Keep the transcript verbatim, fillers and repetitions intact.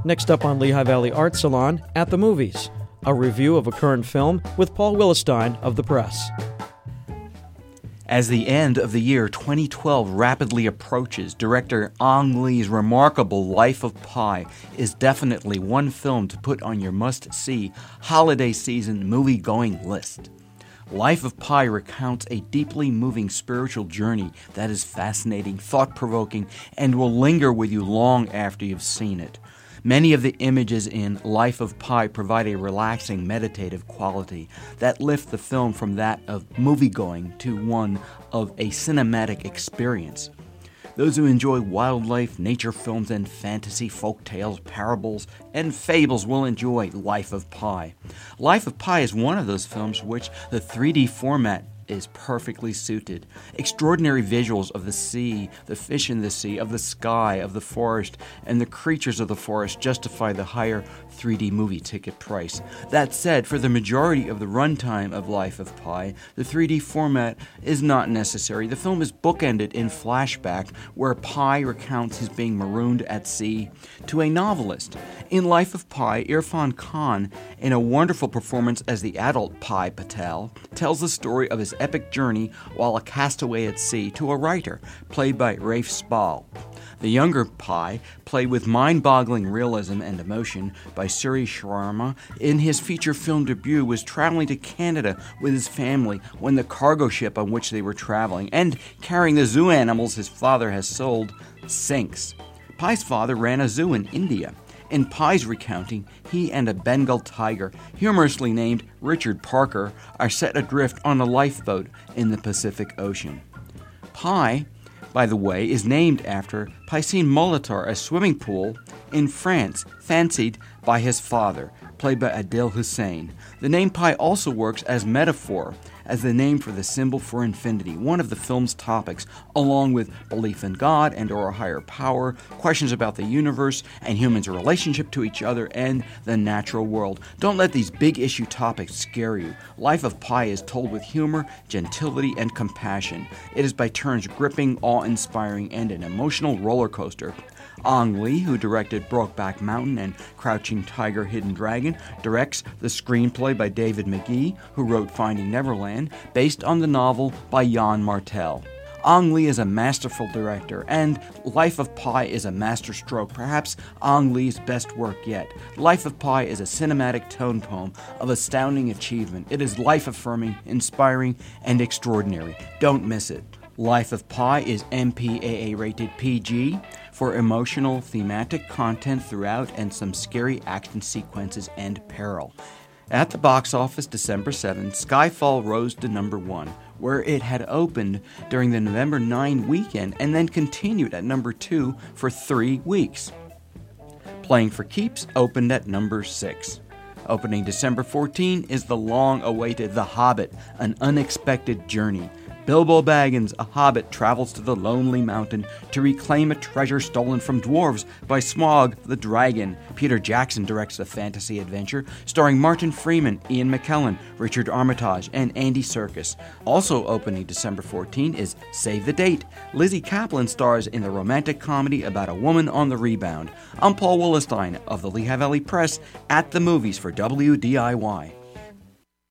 Next up on Lehigh Valley Art Salon, At the Movies, a review of a current film with Paul Willestein of The Press. As the end of the year twenty twelve rapidly approaches, director Ang Lee's remarkable Life of Pi is definitely one film to put on your must-see holiday season movie-going list. Life of Pi recounts a deeply moving spiritual journey that is fascinating, thought-provoking, and will linger with you long after you've seen it. Many of the images in Life of Pi provide a relaxing, meditative quality that lift the film from that of moviegoing to one of a cinematic experience. Those who enjoy wildlife, nature films, and fantasy, folk tales, parables, and fables will enjoy Life of Pi. Life of Pi is one of those films which the three D format is perfectly suited. Extraordinary visuals of the sea, the fish in the sea, of the sky, of the forest, and the creatures of the forest justify the higher three D movie ticket price. That said, for the majority of the runtime of Life of Pi, the three D format is not necessary. The film is bookended in flashback, where Pi recounts his being marooned at sea to a novelist. In Life of Pi, Irfan Khan, in a wonderful performance as the adult Pi Patel, tells the story of his epic journey while a castaway at sea to a writer, played by Rafe Spall. The younger Pi, played with mind-boggling realism and emotion by Suresh Sharma, in his feature film debut was traveling to Canada with his family when the cargo ship on which they were traveling, and carrying the zoo animals his father has sold, sinks. Pi's father ran a zoo in India. In Pi's recounting, he and a Bengal tiger, humorously named Richard Parker, are set adrift on a lifeboat in the Pacific Ocean. Pi, by the way, is named after Piscine Molitor, a swimming pool in France, fancied by his father, played by Adil Hussain. The name Pi also works as metaphor, as the name for the symbol for infinity, one of the film's topics, along with belief in God and or a higher power, questions about the universe and humans' relationship to each other and the natural world. Don't let these big issue topics scare you. Life of Pi is told with humor, gentility, and compassion. It is by turns gripping, awe-inspiring, and an emotional roller coaster. Ang Lee, who directed Brokeback Mountain and Crouching Tiger, Hidden Dragon, directs the screenplay by David Magee, who wrote Finding Neverland, based on the novel by Jan Martel. Ang Lee is a masterful director, and Life of Pi is a masterstroke, perhaps Ang Lee's best work yet. Life of Pi is a cinematic tone poem of astounding achievement. It is life-affirming, inspiring, and extraordinary. Don't miss it. Life of Pi is M P A A rated P G for emotional, thematic content throughout and some scary action sequences and peril. At the box office December seventh, Skyfall rose to number one, where it had opened during the November ninth weekend and then continued at number two for three weeks. Playing for Keeps opened at number six. Opening December fourteenth is the long-awaited The Hobbit, An Unexpected Journey. Bilbo Baggins, a hobbit, travels to the Lonely Mountain to reclaim a treasure stolen from dwarves by Smaug the dragon. Peter Jackson directs the fantasy adventure, starring Martin Freeman, Ian McKellen, Richard Armitage, and Andy Serkis. Also opening December fourteenth is Save the Date. Lizzie Kaplan stars in the romantic comedy about a woman on the rebound. I'm Paul Willestein of the Lehigh Valley Press, at the movies for W D I Y.